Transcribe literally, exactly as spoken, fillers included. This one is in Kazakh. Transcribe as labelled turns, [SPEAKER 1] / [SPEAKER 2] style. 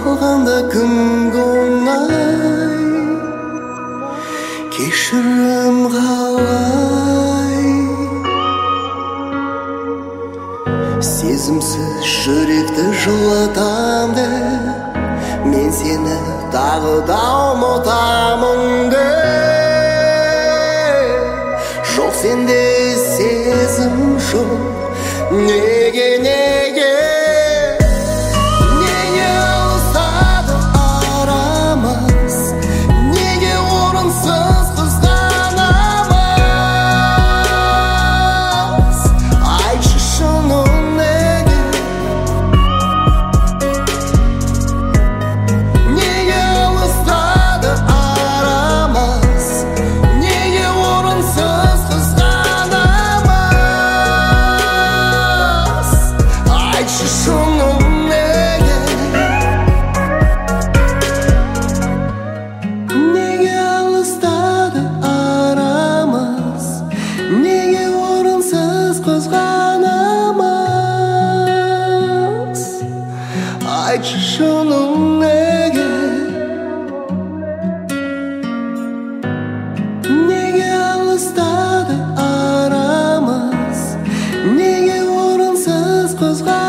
[SPEAKER 1] қалғанда күнгі оңай, кешірім қалай. Сезімсіз жүректі жылатам деп, мен сені тағы да ұмытамын деп. Жоқ сенде сезім жоқ, неге, неге, неге алыстады арамыз, неге орынсыз қызғанамыз. Айтшы шыным неге, неге алыстады арамыз, неге орынсыз қызғанамыз. Айтшы шыным неге, неге алыстады арамыз, неге орынсыз қызғанамыз. Айтшы шыным неге, неге алыстады арамыз, неге орынсыз қызғанамыз.